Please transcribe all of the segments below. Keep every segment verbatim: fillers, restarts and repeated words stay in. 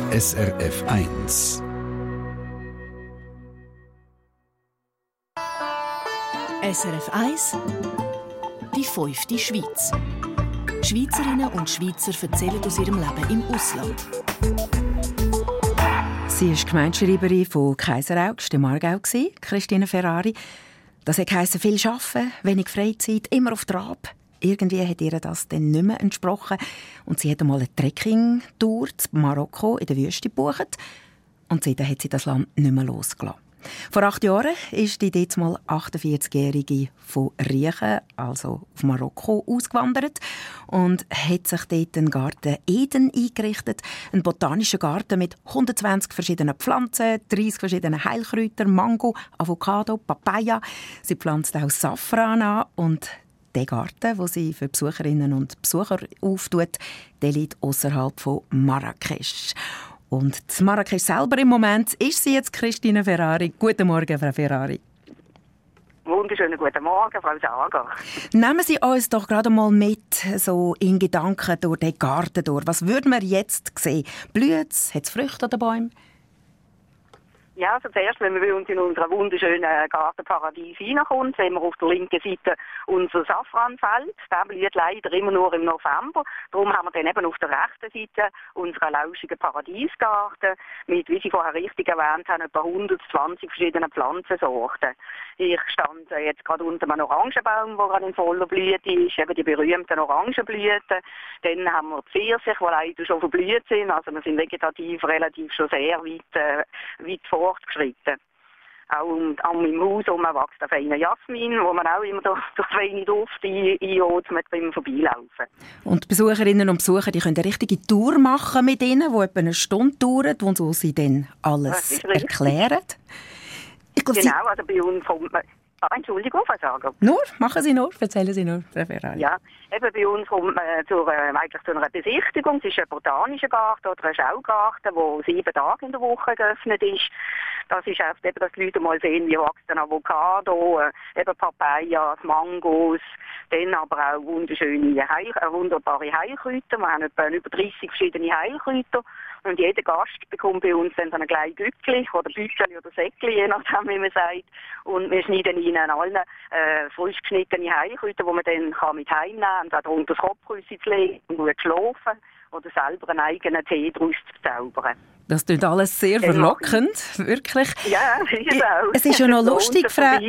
S R F eins. S R F eins, die fünfte Schweiz. Schweizerinnen und Schweizer erzählen aus ihrem Leben im Ausland. Sie war Gemeindeschreiberin von Kaiseraugst, dem Aargau, Christine Ferrari. Das heisst viel Arbeiten, wenig Freizeit, immer auf Trab. Irgendwie hat ihr das dann nicht mehr entsprochen. Und sie hat einmal eine Trekking-Tour zu Marokko in der Wüste gebucht. Und seitdem hat sie das Land nicht mehr losgelassen. Vor acht Jahren ist die diesmal achtundvierzigjährige von Riechen, also auf Marokko, ausgewandert und hat sich dort einen Garten Eden eingerichtet. Ein botanischer Garten mit hundertzwanzig verschiedenen Pflanzen, dreißig verschiedenen Heilkräutern, Mango, Avocado, Papaya. Sie pflanzt auch Safran an und der Garten, den sie für Besucherinnen und Besucher auftut, der liegt ausserhalb von Marrakesch. Und zu Marrakesch selber im Moment ist sie jetzt Christine Ferrari. Guten Morgen, Frau Ferrari. Wunderschönen guten Morgen, Frau Sager. Nehmen Sie uns doch gerade mal mit, so in Gedanken durch den Garten durch. Was würden wir jetzt sehen? Blüht es? Hat es Früchte an den Bäumen? Ja, also zuerst, wenn man bei uns in unserem wunderschönen Gartenparadies hineinkommt, sehen wir auf der linken Seite unser Safranfeld. Der blüht leider immer nur im November. Darum haben wir dann eben auf der rechten Seite unseren lauschigen Paradiesgarten mit, wie Sie vorher richtig erwähnt haben, etwa hundertzwanzig verschiedenen Pflanzensorten. Ich stand jetzt gerade unter einem Orangenbaum, der gerade in voller Blüte ist, eben die berühmten Orangenblüten. Dann haben wir Pfirsiche, die leider schon verblüht sind. Also wir sind vegetativ relativ schon sehr weit, äh, weit fortgeschritten. Auch um, um im Haus herum wächst ein feiner Jasmin, wo man auch immer durch, durch das feine Duft einatmet beim Vorbeilaufen. Und die Besucherinnen und Besucher, die können eine richtige Tour machen mit ihnen, die etwa eine Stunde dauert, wo sie dann alles erklären. Ich glaub, genau, also bei uns kommt man... Ah, Entschuldigung, was sagen? Nur, machen Sie nur, erzählen Sie nur, Frau Ferrari. Ja, eben bei uns kommt man zu, äh, eigentlich zu einer Besichtigung. Es ist ein botanischer Garten oder ein Schaugarten, der sieben Tage in der Woche geöffnet ist. Das ist oft eben, dass die Leute mal sehen, wie wächst ein Avocado, äh, eben Papayas, Mangos, dann aber auch wunderschöne Heil, äh, wunderbare Heilkräuter. Wir haben etwa über dreißig verschiedene Heilkräuter. Und jeder Gast bekommt bei uns dann so ein kleines Gückli oder Büteli oder Säckli, je nachdem, wie man sagt. Und wir schneiden ihnen allen äh, frisch geschnittene Heilkräuter, die man dann kann mit heimnehmen kann, und auch unter das Kopfkissen zu legen und gut schlafen oder selber einen eigenen Tee daraus zu zaubern. Das klingt alles sehr verlockend, wirklich. Ja, ist auch. Es ist ja noch lustig, Frau...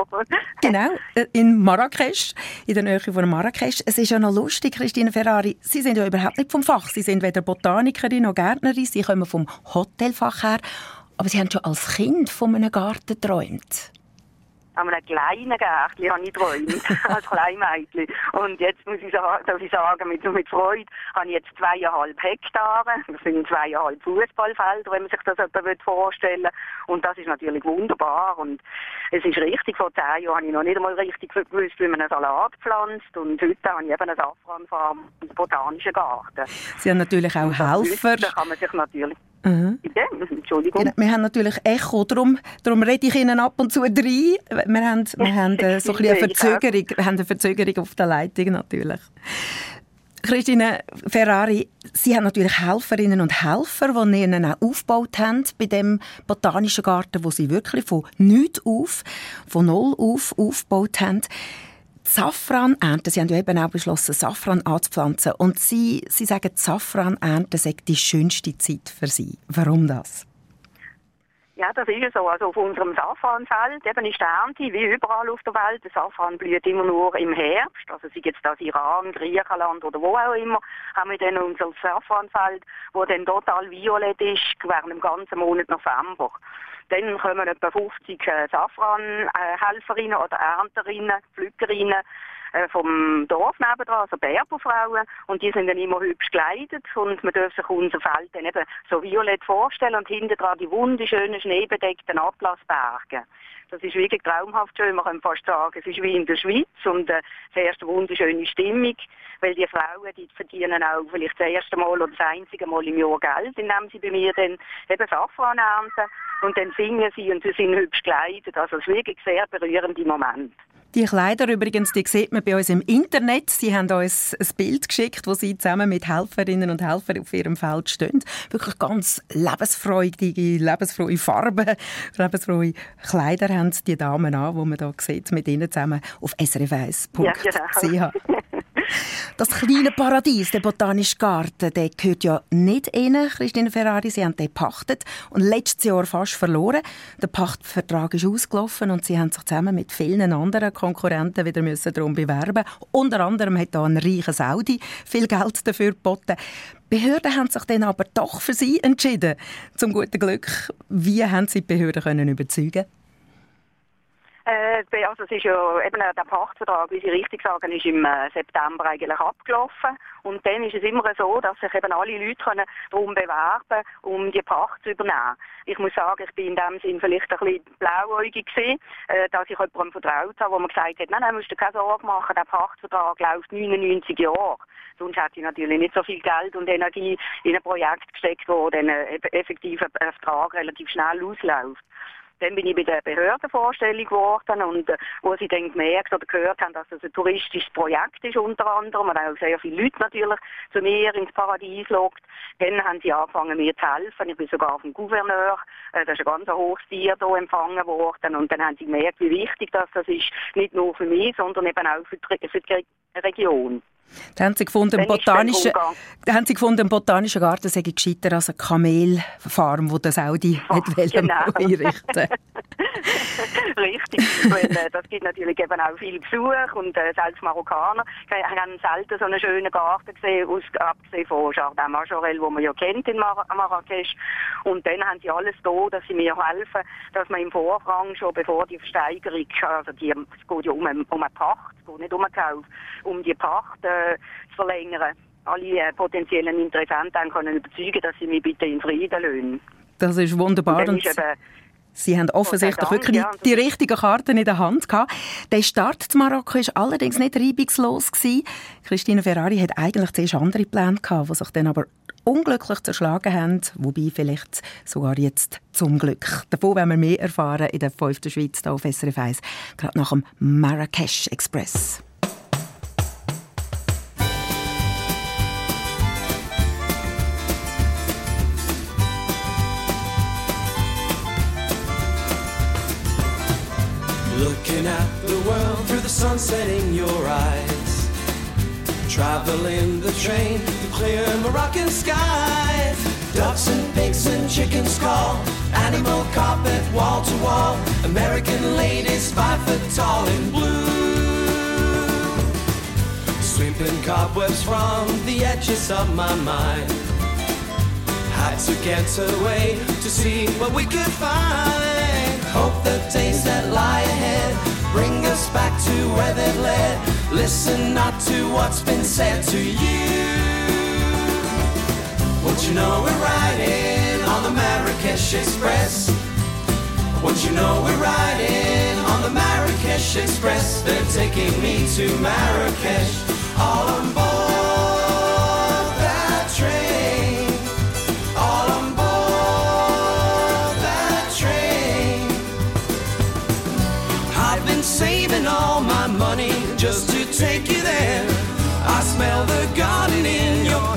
Genau, in Marrakesch, in der Nähe von Marrakesch. Es ist ja noch lustig, Christine Ferrari, Sie sind ja überhaupt nicht vom Fach. Sie sind weder Botanikerin noch Gärtnerin, Sie kommen vom Hotelfach her. Aber Sie haben schon als Kind von einem Garten geträumt. An einem kleinen Gärtchen habe ich geträumt, als Kleinmädchen. Und jetzt muss ich sagen, darf ich sagen, mit, mit Freude habe ich jetzt zweieinhalb Hektare. Das sind zweieinhalb Fußballfelder, wenn man sich das jemand vorstellen will. Und das ist natürlich wunderbar. Und es ist richtig, vor zehn Jahren habe ich noch nicht einmal richtig gewusst, wie man einen Salat pflanzt. Und heute habe ich eben eine Safranfarm und einen botanischen Garten. Sie haben natürlich auch Helfer. Da kann man sich natürlich... Mhm. Entschuldigung. Wir haben natürlich Echo, darum, darum rede ich Ihnen ab und zu rein. Wir haben, wir haben äh, so ein bisschen eine Verzögerung, wir haben eine Verzögerung auf der Leitung natürlich. Christine Ferrari, Sie haben natürlich Helferinnen und Helfer, die Ihnen auch aufgebaut haben bei dem botanischen Garten, wo Sie wirklich von nichts auf, von null auf aufgebaut haben. Safran ernten, Sie haben ja eben auch beschlossen, Safran anzupflanzen. Und Sie, Sie sagen, Safran ernten sei die schönste Zeit für Sie. Warum das? Ja, das ist so. Also auf unserem Safranfeld eben ist die Ernte, wie überall auf der Welt. Der Safran blüht immer nur im Herbst. Also sei jetzt das Iran, Griechenland oder wo auch immer, haben wir dann unser Safranfeld, das dann total violett ist, während dem ganzen Monat November. Dann kommen etwa fünfzig äh, Safranhelferinnen oder Ernterinnen, Pflückerinnen äh, vom Dorf nebenan, also Berberfrauen. Und die sind dann immer hübsch gekleidet und man darf sich unser Feld dann eben so violett vorstellen und hinten dran die wunderschönen schneebedeckten Atlasberge. Das ist wirklich traumhaft schön, man kann fast sagen, es ist wie in der Schweiz und äh, das erste wunderschöne Stimmung, weil die Frauen, die verdienen auch vielleicht das erste Mal oder das einzige Mal im Jahr Geld, indem sie bei mir dann eben Safran ernten und dann singen sie und sie sind hübsch gekleidet, also es ist wirklich sehr berührende Moment. Die Kleider übrigens, die sieht man bei uns im Internet. Sie haben uns ein Bild geschickt, wo sie zusammen mit Helferinnen und Helfern auf ihrem Feld stehen. Wirklich ganz lebensfreudige, lebensfrohe Farben, lebensfrohe Kleider haben die Damen an, die man hier sieht, mit ihnen zusammen auf s r f eins punkt c h. Ja, genau. Das kleine Paradies, der Botanische Garten, der gehört ja nicht Ihnen, Christine Ferrari. Sie haben den gepachtet und letztes Jahr fast verloren. Der Pachtvertrag ist ausgelaufen und Sie haben sich zusammen mit vielen anderen Konkurrenten wieder müssen darum bewerben. Unter anderem hat da ein reicher Saudi viel Geld dafür geboten. Die Behörden haben sich dann aber doch für Sie entschieden. Zum guten Glück. Wie haben Sie die Behörden können überzeugen? Äh, also es ist ja eben der Pachtvertrag, wie Sie richtig sagen, ist im äh, September eigentlich abgelaufen. Und dann ist es immer so, dass sich eben alle Leute können darum bewerben, um die Pacht zu übernehmen. Ich muss sagen, ich bin in dem Sinn vielleicht ein bisschen blauäugig gewesen, äh, dass ich jemandem vertraut habe, wo man gesagt hat, nein, nein, musst du keine Sorge machen, der Pachtvertrag läuft neunundneunzig Jahre. Sonst hätte ich natürlich nicht so viel Geld und Energie in ein Projekt gesteckt, wo dann äh, effektiv ein Vertrag relativ schnell ausläuft. Dann bin ich bei der Behördenvorstellung geworden und äh, wo sie dann gemerkt oder gehört haben, dass das ein touristisches Projekt ist unter anderem und auch sehr viele Leute natürlich zu mir ins Paradies lockt. Dann haben sie angefangen, mir zu helfen. Ich bin sogar vom Gouverneur, äh, das ist ein ganz hohes Tier hier empfangen worden und dann haben sie gemerkt, wie wichtig das, das ist, nicht nur für mich, sondern eben auch für die, für die Region. Da haben Sie gefunden, ein botanischer, haben Sie gefunden, ein botanischer Garten sei gescheiter als eine Kamelfarm, die der Saudi oh, genau. einrichten Richtig, weil äh, das gibt natürlich eben auch viel Besuch und äh, selbst Marokkaner haben selten so einen schönen Garten gesehen, aus, abgesehen von Jardin Majorel, wo man ja kennt in Mar- Marrakesch. Und dann haben sie alles da, dass sie mir helfen, dass man im Vorrang schon, bevor die Versteigerung, also die, es geht ja um, um eine Pacht, es geht nicht um einen Kauf, um die Pacht äh, zu verlängern. Alle äh, potenziellen Interessenten können überzeugen, dass sie mich bitte in Frieden lassen. Das ist wunderbar. Und Sie haben offensichtlich okay, wirklich ja. die richtigen Karten in der Hand gehabt. Der Start zu Marokko war allerdings nicht reibungslos gewesen. Christine Ferrari hat eigentlich zuerst andere Pläne gehabt, die sich dann aber unglücklich zerschlagen haben. Wobei vielleicht sogar jetzt zum Glück. Davon werden wir mehr erfahren in der fünften Schweiz hier auf S R F eins. Gerade nach dem Marrakesch Express. Looking at the world through the sunset in your eyes. Traveling the train through clear Moroccan skies. Ducks and pigs and chickens call. Animal carpet wall to wall. American ladies five foot tall in blue. Sweeping cobwebs from the edges of my mind. Had to get away to see what we could find. Hope the days that lie ahead bring us back to where they've led. Listen not to what's been said to you. Won't you know we're riding on the Marrakesh Express? Won't you know we're riding on the Marrakesh Express? They're taking me to Marrakesh. All on board that train. All on board that train. I've been saving all my money just to take you there. I smell the garden in your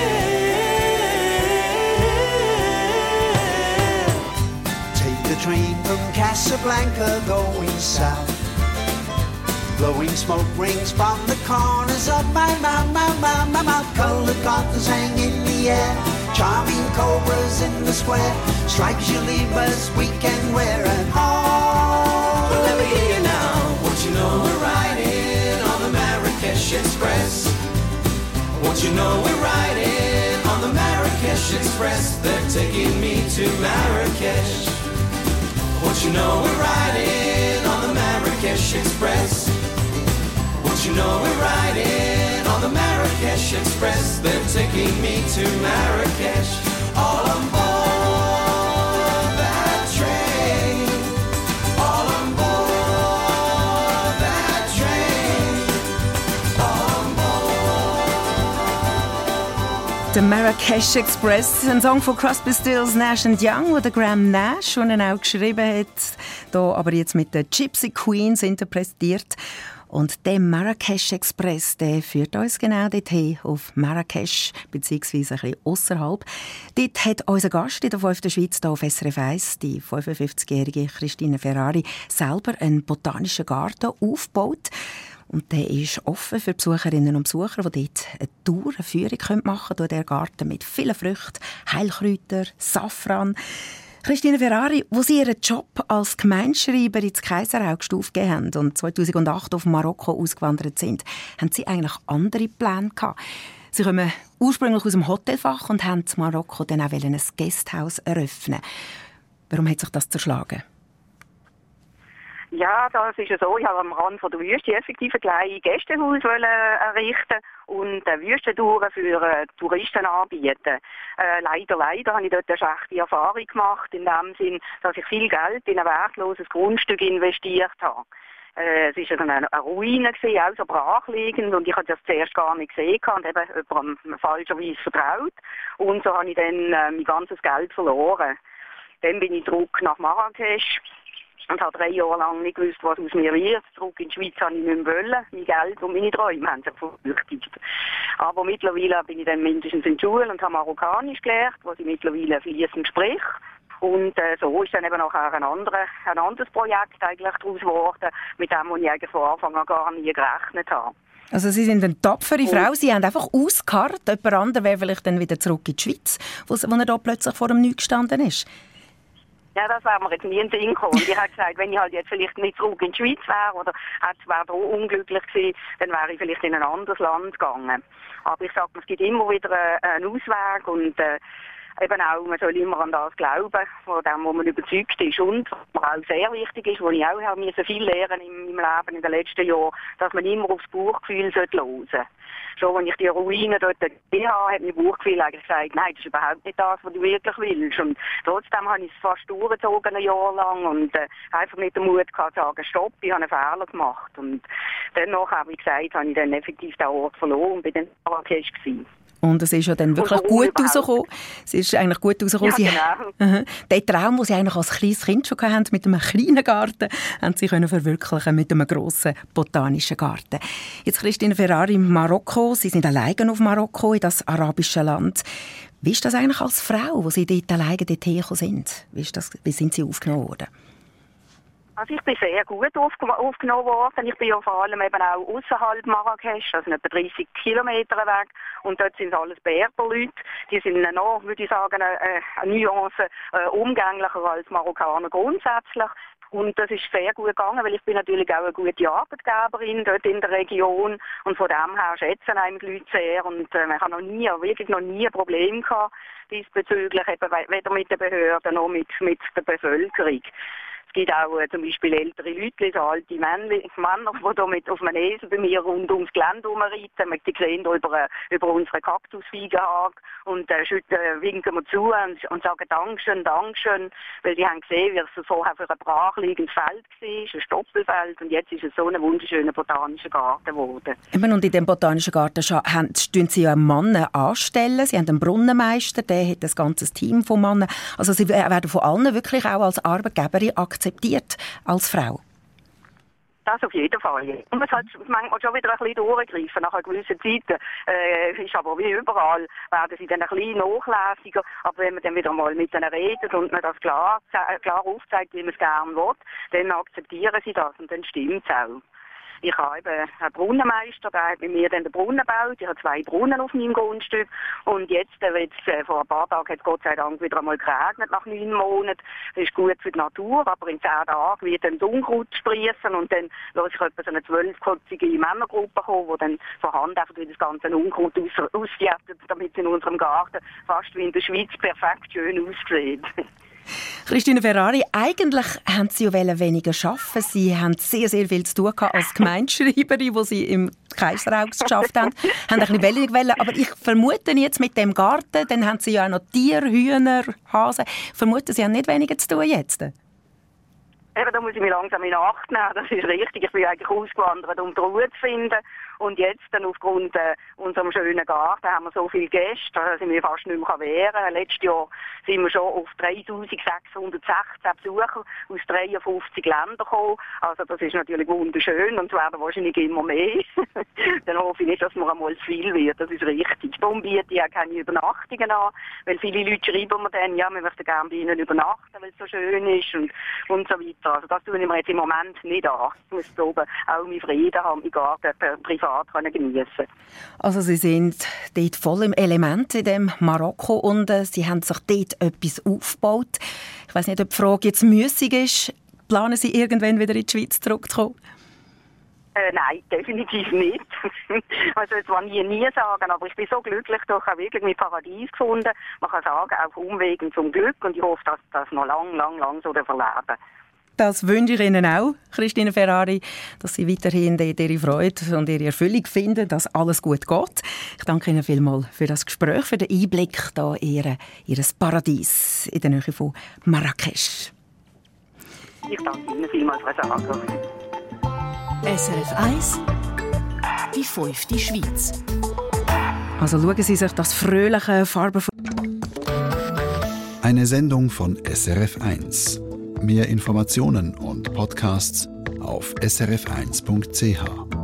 hair. Take the train from Casablanca going south. Blowing smoke rings from the corners of my mouth, my mouth, my mouth. Colored gardens hang in the air. Charming cobras in the square. Stripes you leave us we can wear at home. Well, let me hear you now. Won't you know we're riding on the Marrakesh Express? Won't you know we're riding on the Marrakesh Express? They're taking me to Marrakesh. Won't you know we're riding on the Marrakesh Express? Won't you know we're riding on the Marrakesh Express? They're taking me to Marrakesh. All on board that train. All on board that train. All on board Der Marrakesh Express, ein Song von Crosby, Stills, Nash and Young, den Graham Nash, den er auch geschrieben hat, hier aber jetzt mit den Gypsy Queens interpretiert. Und der Marrakesh Express, der führt uns genau dorthin, auf Marrakesch, beziehungsweise ein bisschen ausserhalb. Dort hat unser Gast in der fünften Schweiz hier auf S R F eins, die fünfundfünfzigjährige Christine Ferrari, selber einen botanischen Garten aufgebaut. Und der ist offen für Besucherinnen und Besucher, die dort eine Tour, eine Führung machen können durch den Garten mit vielen Früchten, Heilkräutern, Safran. Christine Ferrari, wo Sie Ihren Job als Gemeindeschreiber ins Kaiseraugst aufgegeben haben und zweitausendacht auf Marokko ausgewandert sind, haben Sie eigentlich andere Pläne gehabt? Sie kommen ursprünglich aus dem Hotelfach und haben in Marokko dann auch ein Gasthaus eröffnen. Warum hat sich das zerschlagen? Ja, das ist ja so. Ich wollte am Rand von der Wüste effektiv ein kleines Gästehaus errichten und eine Wüstentour für äh, Touristen anbieten. Äh, leider, leider habe ich dort eine schlechte Erfahrung gemacht, in dem Sinn, dass ich viel Geld in ein wertloses Grundstück investiert habe. Äh, es war eine, eine Ruine, gewesen, auch so brachliegend, und ich hatte das zuerst gar nicht gesehen und eben jemandem falscherweise vertraut. Und so habe ich dann äh, mein ganzes Geld verloren. Dann bin ich zurück nach Marrakesch und habe drei Jahre lang nicht gewusst, was aus mir wird. Zurück in die Schweiz habe ich nicht mehr wollen. Mein Geld und meine Träume haben sich verflüchtigt. Aber mittlerweile bin ich dann mindestens in der Schule und habe Marokkanisch gelernt, was ich mittlerweile fließend spreche. Und äh, so ist dann eben nachher ein, andere, ein anderes Projekt eigentlich daraus geworden, mit dem, was ich eigentlich von Anfang an gar nie gerechnet habe. Also Sie sind eine tapfere Frau, Sie haben einfach ausgeharrt. Jemand anderes wäre vielleicht dann wieder zurück in die Schweiz, wo, wo er da plötzlich vor dem Nichts gestanden ist. Ja, das wäre mir jetzt nie in den Sinn gekommen. Und ich habe gesagt, wenn ich halt jetzt vielleicht nicht zurück in die Schweiz wäre oder wäre da unglücklich gewesen, dann wäre ich vielleicht in ein anderes Land gegangen. Aber ich sage, es gibt immer wieder einen Ausweg und äh, eben auch, man soll immer an das glauben, von dem, wo man überzeugt ist. Und was mir auch sehr wichtig ist, wo ich auch habe, müssen viel lernen in meinem Leben in den letzten Jahren, dass man immer aufs Bauchgefühl hören sollte. Schon als ich die Ruinen dort gesehen habe, hat mein Bauchgefühl eigentlich gesagt, nein, das ist überhaupt nicht das, was du wirklich willst. Und trotzdem habe ich es fast durchgezogen, ein Jahr lang, und äh, einfach nicht den Mut gehabt, zu sagen, stopp, ich habe einen Fehler gemacht. Und danach, habe ich gesagt, habe ich dann effektiv den Ort verloren und bin dann in Marrakesch gewesen. Und es ist ja dann wirklich gut rausgekommen. Es ist eigentlich gut rausgekommen. Ja, genau. Sie, den Traum, den Sie eigentlich als kleines Kind schon hatten, mit einem kleinen Garten, haben Sie können verwirklichen mit einem grossen botanischen Garten. Jetzt Christine Ferrari in Marokko. Sie sind alleine auf Marokko, in das arabische Land. Wie ist das eigentlich als Frau, wo Sie dort alleine dorthin gekommen sind? Wie, ist das, wie sind Sie aufgenommen worden? Also ich bin sehr gut aufgenommen worden. Ich bin ja vor allem eben auch außerhalb Marrakesch, also etwa dreißig Kilometer weg. Und dort sind alles Berberleute. Die sind noch, würde ich sagen, eine, eine Nuance äh, umgänglicher als Marokkaner grundsätzlich. Und das ist sehr gut gegangen, weil ich bin natürlich auch eine gute Arbeitgeberin dort in der Region. Und von dem her schätzen einem die Leute sehr. Und äh, ich habe noch nie, wirklich noch nie ein Problem gehabt diesbezüglich, eben weder mit den Behörden noch mit, mit der Bevölkerung. Es gibt auch äh, zum Beispiel ältere Leute, so alte Männer, die hier mit auf einem Esel bei mir rund ums Gelände herumreiten. Die sehen hier über, äh, über unsere Kaktusfeigenhage und äh, schütten, äh, winken wir zu und, und sagen Dankeschön, Dankeschön, weil die haben gesehen, wie es vorher für ein brachliegendes Feld war, ein Stoppelfeld, und jetzt ist es so ein wunderschöner botanischer Garten geworden. Eben, und in diesem botanischen Garten haben, Sie ja einen Mann anstellen. Sie haben einen Brunnenmeister, der hat ein ganzes Team von Männern. Also Sie werden von allen wirklich auch als Arbeitgeberin akzeptiert. akzeptiert als Frau? Das auf jeden Fall. Man muss halt manchmal schon wieder ein bisschen durchgreifen nach einer gewissen Zeit. Äh, ist aber wie überall, werden sie dann ein bisschen nachlässiger. Aber wenn man dann wieder mal mit ihnen redet und man das klar, klar aufzeigt, wie man es gerne will, dann akzeptieren sie das und dann stimmt es auch. Ich habe eben einen Brunnenmeister, der hat mit mir dann den Brunnen gebaut. Ich habe zwei Brunnen auf meinem Grundstück. Und jetzt, jetzt äh, vor ein paar Tagen hat es Gott sei Dank wieder einmal geregnet, nach neun Monaten. Das ist gut für die Natur, aber in zehn Tagen wird dann das Unkraut sprießen und dann lasse ich etwa so eine zwölfköpfige Männergruppe kommen, die dann von Hand einfach das ganze Unkraut aus, ausjätet, damit es in unserem Garten fast wie in der Schweiz perfekt schön aussieht. Christine Ferrari, eigentlich haben Sie ja weniger arbeiten. Sie haben sehr, sehr viel zu tun als Gemeindeschreiberin, wo Sie im Kaiseraugst geschafft haben. haben ein bisschen weniger wollen. Aber ich vermute jetzt mit dem Garten, dann haben Sie ja auch noch Tiere, Hühner, Hasen. Vermuten Sie haben nicht weniger zu tun jetzt? Eben, da muss ich mich langsam in Acht nehmen. Das ist richtig. Ich bin eigentlich ausgewandert, um die Ruhe zu finden. Und jetzt dann aufgrund äh, unserem schönen Garten haben wir so viele Gäste, da sind wir fast nicht mehr wehren. Letztes Jahr sind wir schon auf dreitausendsechshundertsechzehn Besucher aus dreiundfünfzig Ländern gekommen. Also das ist natürlich wunderschön und es werden wahrscheinlich immer mehr. Dann hoffe ich nicht, dass man einmal zu viel wird, das ist richtig. Darum biete ich auch keine Übernachtungen an, weil viele Leute schreiben mir dann, ja, wir möchten gerne bei ihnen übernachten, weil es so schön ist und, und so weiter. Also das tue ich mir jetzt im Moment nicht an. Ich muss da oben auch meinen Frieden haben, meinen Garten privat geniessen. Also Sie sind dort voll im Element in dem Marokko und äh, Sie haben sich dort etwas aufgebaut. Ich weiss nicht, ob die Frage jetzt müssig ist. Planen Sie irgendwann wieder in die Schweiz zurückzukommen? Äh, nein, definitiv nicht. Also das kann ich nie sagen, aber ich bin so glücklich, dass ich auch wirklich mein Paradies gefunden. Man kann sagen, auf Umwegen zum Glück und ich hoffe, dass das noch lang, lang, lang so verleben. Das wünsche ich Ihnen auch, Christine Ferrari, dass Sie weiterhin Ihre Freude und Ihre Erfüllung finden, dass alles gut geht. Ich danke Ihnen vielmals für das Gespräch, für den Einblick hier in Ihr Paradies in der Nähe von Marrakesch. Ich danke Ihnen vielmals für das Angebot. S R F eins, die fünfte Schweiz. Also schauen Sie sich das fröhliche Farben. Eine Sendung von S R F eins. Mehr Informationen und Podcasts auf s r f eins punkt c h.